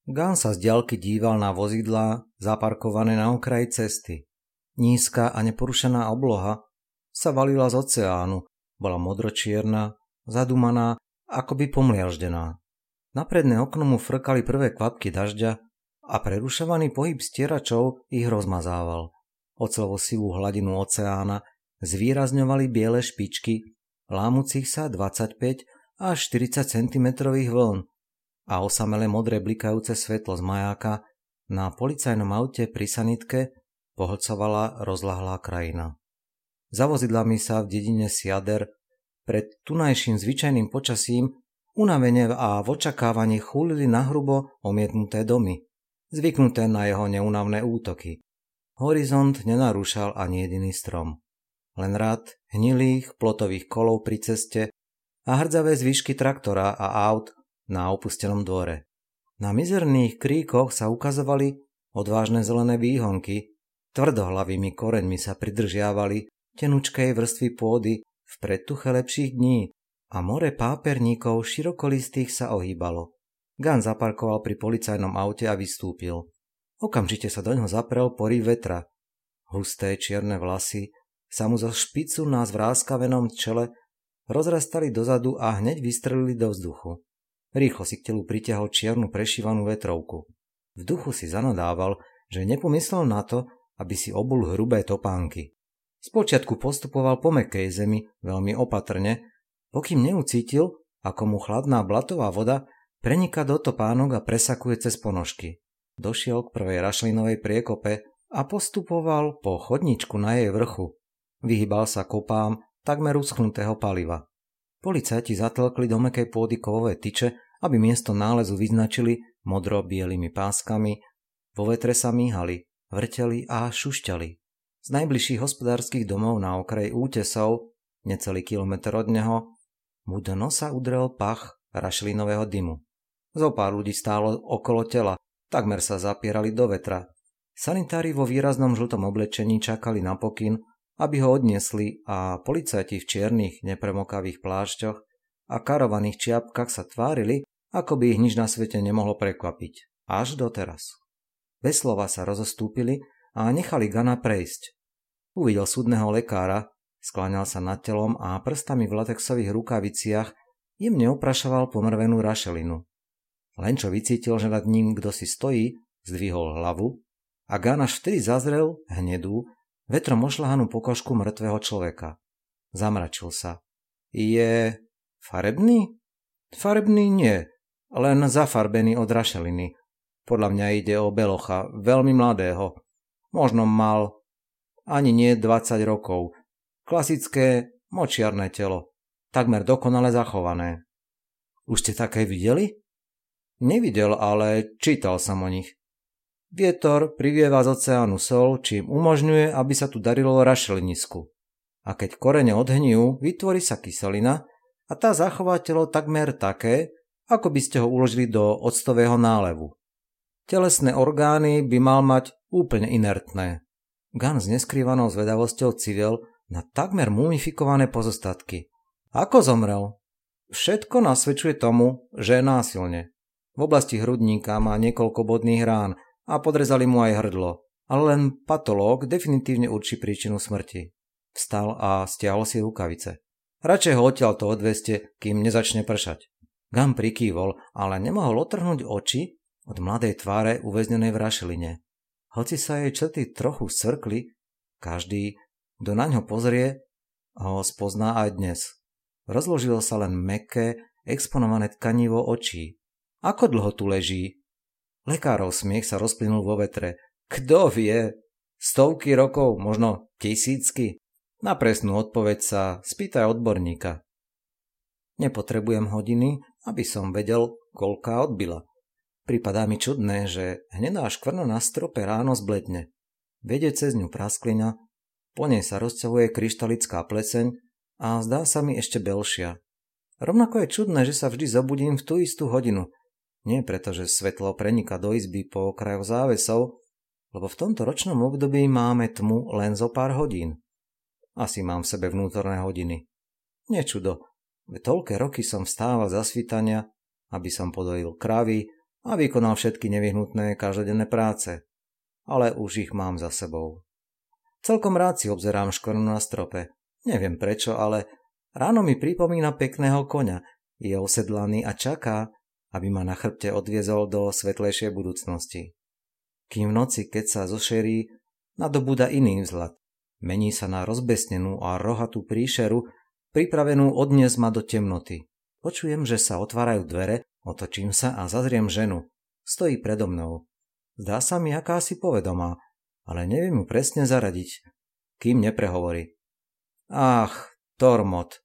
Gunn sa z diaľky díval na vozidlá zaparkované na okraji cesty. Nízka a neporušená obloha sa valila z oceánu, bola modročierna, zadumaná, akoby pomliaždená. Na predné okno mu frkali prvé kvapky dažďa a prerušovaný pohyb stieračov ich rozmazával. Oceľovo sivú hladinu oceána zvýrazňovali biele špičky, lámucich sa 25 až 40 cm vln a osamelé modré blikajúce svetlo z majáka na policajnom aute pri sanitke pohlcovala rozľahlá krajina. Za vozidlami sa v dedine Siader pred tunajším zvyčajným počasím unavene a v očakávaní chúlili nahrubo omietnuté domy, zvyknuté na jeho neúnavné útoky. Horizont nenarúšal ani jediný strom. Len rad hnilých plotových kolov pri ceste a hrdzavé zvyšky traktora a aut na opustenom dvore. Na mizerných kríkoch sa ukazovali odvážne zelené výhonky, tvrdohlavými koreňmi sa pridržiavali tenučkej vrstvy pôdy v predtuche lepších dní a more páperníkov širokolistých sa ohýbalo. Gunn zaparkoval pri policajnom aute a vystúpil. Okamžite sa doňho zaprel poryv vetra. Husté čierne vlasy sa mu zo špicu na zvráskavenom čele rozrastali dozadu a hneď vystrelili do vzduchu. Rýchlo si k telu pritiahol čiernu prešívanú vetrovku. V duchu si zanadával, že nepomyslel na to, aby si obul hrubé topánky. Spočiatku postupoval po mäkkej zemi veľmi opatrne, pokým neucítil, ako mu chladná blatová voda preniká do topánok a presakuje cez ponožky. Došiel k prvej rašlinovej priekope a postupoval po chodničku na jej vrchu. Vyhýbal sa kopám takmer uschnutého paliva. Policajti zatlkli do mäkkej pôdy kovové tyče, aby miesto nálezu vyznačili modro-bielými páskami. Vo vetre sa míhali, vrteli a šušťali. Z najbližších hospodárskych domov na okraji útesov, necelý kilometr od neho, mu do nosa udrel pach rašlinového dymu. Zopár ľudí stálo okolo tela, takmer sa zapierali do vetra. Sanitári vo výraznom žltom oblečení čakali na pokyn, aby ho odniesli a policajti v čiernych nepremokavých plášťoch a karovaných čiapkách sa tvárili, ako by ich nič na svete nemohlo prekvapiť. Až doteraz. Bez slova sa rozostúpili a nechali Gunna prejsť. Uvidel súdneho lekára, skláňal sa nad telom a prstami v latexových rukaviciach jemne oprašoval pomrvenú rašelinu. Len čo vycítil, že nad ním kdosi stojí, zdvihol hlavu a Gunn až vtedy zazrel hnedú, vetrom ošľahanú pokožku mŕtvého človeka. Zamračil sa. Je farebný? Farebný nie, len zafarbený od rašeliny. Podľa mňa ide o belocha, veľmi mladého. Možno mal ani nie 20 rokov. Klasické močiarne telo, takmer dokonale zachované. Už ste také videli? Nevidel, ale čítal som o nich. Vietor privieva z oceánu sol, čím umožňuje, aby sa tu darilo rašelinisku. A keď korene odhnijú, vytvorí sa kyselina a tá zachová telo takmer také, ako by ste ho uložili do octového nálevu. Telesné orgány by mal mať úplne inertné. Gunn s neskrývanou zvedavosťou civil na takmer mumifikované pozostatky. Ako zomrel? Všetko nasvedčuje tomu, že je násilne. V oblasti hrudníka má niekoľko bodných rán a podrezali mu aj hrdlo, ale len patológ definitívne určí príčinu smrti. Vstal a stiahol si rukavice. Radšej ho odtiaľto odveste, kým nezačne pršať. Gunn prikývol, ale nemohol otrhnúť oči od mladej tváre uväznenej v rašeline. Hoci sa jej črty trochu svrkli, každý, kto na ňo pozrie, ho spozná aj dnes. Rozložilo sa len mäkké, exponované tkanivo očí. Ako dlho tu leží? Lekárov smiech sa rozplynul vo vetre. Kto vie? Stovky rokov, možno tisícky? Na presnú odpoveď sa spýtaj odborníka. Nepotrebujem hodiny, aby som vedel, koľká odbila. Pripadá mi čudné, že hnedá škvrna na strope ráno zbledne. Vedie cez ňu prasklina, po nej sa rozťahuje kryštalická pleseň a zdá sa mi ešte belšia. Rovnako je čudné, že sa vždy zobudím v tú istú hodinu. Nie preto, že svetlo preniká do izby po okrajoch závesov, lebo v tomto ročnom období máme tmu len zo pár hodín. Asi mám v sebe vnútorné hodiny. Nečudo, veď toľké roky som vstával za svitania, aby som podojil kravy a vykonal všetky nevyhnutné každodenné práce. Ale už ich mám za sebou. Celkom rád si obzerám škvrnu na strope. Neviem prečo, ale ráno mi pripomína pekného koňa. Je osedlaný a čaká, aby ma na chrbte odviezol do svetlejšej budúcnosti. Kým v noci, keď sa zošerí, nadobúda iný vzhľad. Mení sa na rozbesnenú a rohatú príšeru, pripravenú odniesť ma do temnoty. Počujem, že sa otvárajú dvere, otočím sa a zazriem ženu. Stojí predo mnou. Zdá sa mi akási povedomá, ale neviem ju presne zaradiť, kým neprehovorí. Ach, Tormod.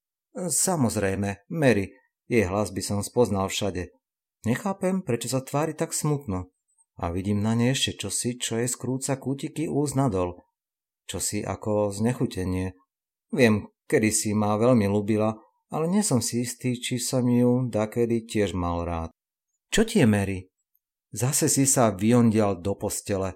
Samozrejme, Mary, jej hlas by som spoznal všade. Nechápem, prečo sa tvári tak smutno. A vidím na nej ešte čosi, čo jej skrúca kútiky úst nadol. Čosi ako znechutenie. Viem, kedysi ma veľmi ľúbila, ale nie som si istý, či som ju dakedy tiež mal rád. Čo ti je, Mary? Zase si sa vyondial do postele.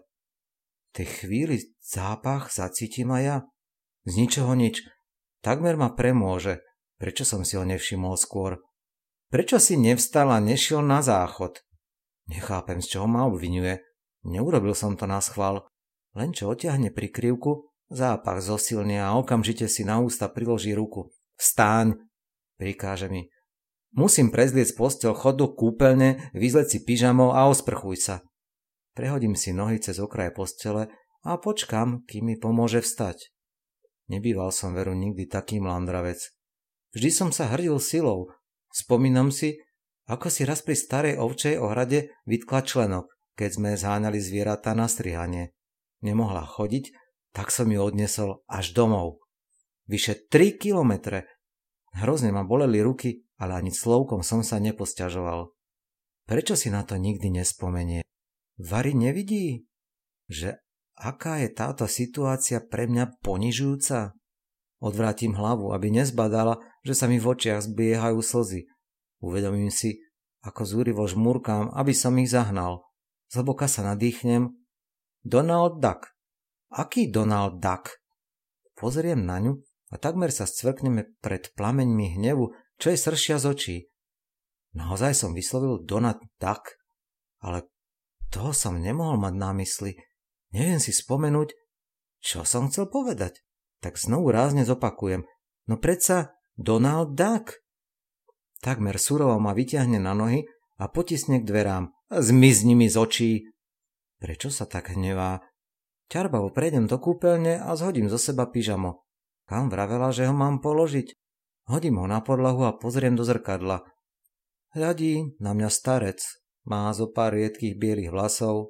V tej chvíli zápach zacítim aj ja. Z ničoho nič. Takmer ma premôže. Prečo som si ho nevšimol skôr? Prečo si nevstal a nešiel na záchod? Nechápem, z čoho ma obviňuje. Neurobil som to naschvál. Len čo otiahne prikryvku, zápach zosilnie a okamžite si na ústa priloží ruku. Vstaň, prikáže mi. Musím prezliec posteľ, chod do kúpeľne, vyzleť si pyžamou a osprchuj sa. Prehodím si nohy cez okraj postele a počkám, kým mi pomôže vstať. Nebýval som veru nikdy taký mlandravec. Vždy som sa hrdil silou. Spomínam si, ako si raz pri starej ovčej ohrade vytkla členok, keď sme zháňali zvieratá na strihanie. Nemohla chodiť, tak som ju odnesol až domov. Vyše 3 kilometre. Hrozne ma boleli ruky, ale ani slovkom som sa neposťažoval. Prečo si na to nikdy nespomenie? Vary nevidí, že aká je táto situácia pre mňa ponižujúca? Odvrátim hlavu, aby nezbadala, že sa mi v očiach zbiehajú slzy. Uvedomím si, ako zúrivo žmúrkam, aby som ich zahnal. Zhlboka sa nadýchnem. Donald Duck. Aký Donald Duck? Pozriem na ňu a takmer sa scvrkneme pred plameňmi hnevu, čo jej sršia z očí. Naozaj som vyslovil Donald Duck, ale toho som nemohol mať na mysli. Neviem si spomenúť, čo som chcel povedať. Tak znovu rázne zopakujem. No predsa Donald Duck. Takmer surovo ma vyťahne na nohy a potisne k dverám. Zmizni mi z očí. Prečo sa tak hnevá? Ťarbavo prejdem do kúpeľne a zhodím zo seba pyžamo. Kam vravela, že ho mám položiť? Hodím ho na podlahu a pozriem do zrkadla. Hľadí na mňa starec. Má zo pár riedkých bielých vlasov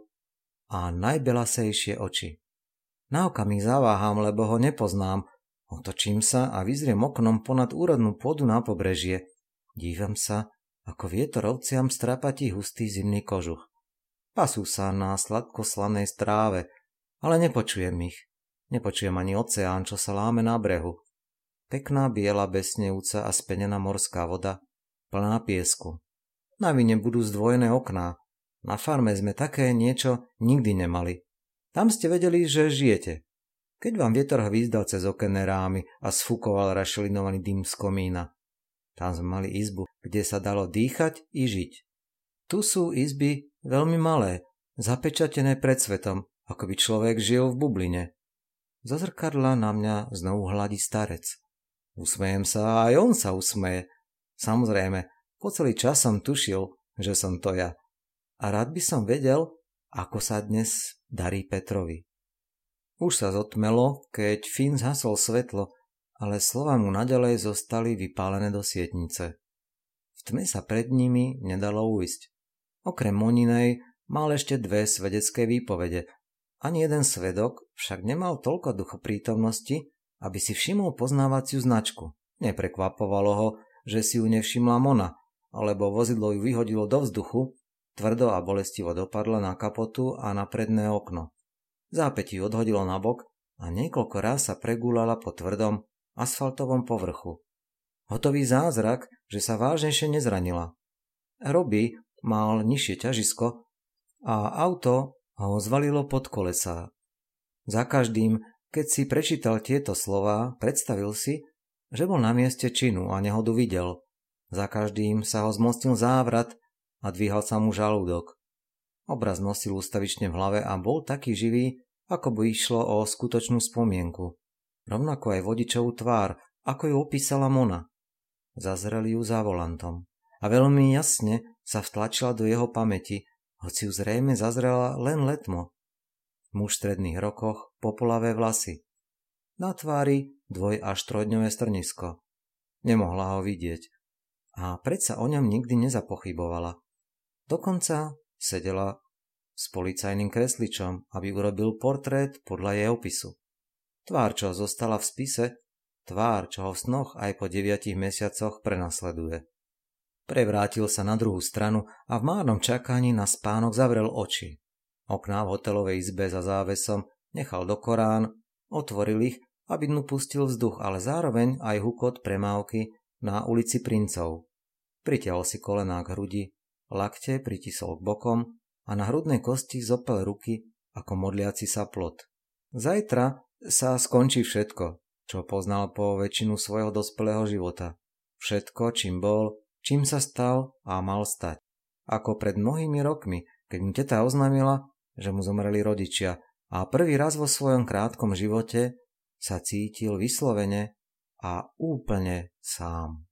a najbelasejšie oči. Na okamih zaváham, lebo ho nepoznám. Otočím sa a vyzriem oknom ponad úrodnú pôdu na pobrežie. Dívam sa, ako vietor ovciam strápatí hustý zimný kožuch. Pasú sa na sladkoslanej stráve, ale nepočujem ich. Nepočujem ani oceán, čo sa láme na brehu. Pekná biela, besnejúca a spenená morská voda, plná piesku. Na vine budú zdvojené okná. Na farme sme také niečo nikdy nemali. Tam ste vedeli, že žijete. Keď vám vietor hvízdal cez okenné rámy a sfúkoval rašelinovaný dym z komína. Tam sme mali izbu, kde sa dalo dýchať i žiť. Tu sú izby veľmi malé, zapečatené pred svetom, ako by človek žil v bubline. Zo zrkadla na mňa znovu hladí starec. Usmejem sa a aj on sa usmeje. Samozrejme, po celý čas som tušil, že som to ja. A rád by som vedel, ako sa dnes darí Petrovi. Už sa zotmelo, keď Finn zhasol svetlo, ale slova mu naďalej zostali vypálené do sietnice. V tme sa pred nimi nedalo ujsť. Okrem Moninej mal ešte 2 svedecké výpovede. Ani jeden svedok však nemal toľko duchoprítomnosti, aby si všimol poznávaciu značku. Neprekvapovalo ho, že si ju nevšimla Mona, alebo vozidlo ju vyhodilo do vzduchu, tvrdo a bolestivo dopadla na kapotu a na predné okno. Zápäť ju odhodilo nabok a niekoľko ráz sa pregúľala po tvrdom asfaltovom povrchu. Hotový zázrak, že sa vážnejšie nezranila. Robbie mal nižšie ťažisko a auto ho zvalilo pod kolesá. Za každým, keď si prečítal tieto slová, predstavil si, že bol na mieste činu a nehodu videl. Za každým sa ho zmocnil závrat, a dvíhal sa mu žalúdok. Obraz nosil ústavične v hlave a bol taký živý, ako by išlo o skutočnú spomienku. Rovnako aj vodičovú tvár, ako ju opísala Mona. Zazreli ju za volantom a veľmi jasne sa vtlačila do jeho pamäti, hoci ju zrejme zazrela len letmo. Muž v stredných rokoch, popolavé vlasy. Na tvári 2- až 3-dňové strnisko. Nemohla ho vidieť. A predsa o ňom nikdy nezapochybovala. Dokonca sedela s policajným kresličom, aby urobil portrét podľa jej opisu. Tvár, čo zostala v spise, tvár, čo ho v snoch aj po 9 mesiacoch prenasleduje. Prevrátil sa na druhú stranu a v márnom čakaní na spánok zavrel oči. Okná v hotelovej izbe za závesom nechal do Korán, otvoril ich, aby dnu pustil vzduch, ale zároveň aj hukot premávky na ulici Princov. Pritiahol si kolená k hrudi, lakte pritisol k bokom a na hrudnej kosti zopel ruky ako modliaci sa plot. Zajtra sa skončí všetko, čo poznal po väčšinu svojho dospelého života. Všetko, čím bol, čím sa stal a mal stať. Ako pred mnohými rokmi, keď mu teta oznámila, že mu zomreli rodičia a prvý raz vo svojom krátkom živote sa cítil vyslovene a úplne sám.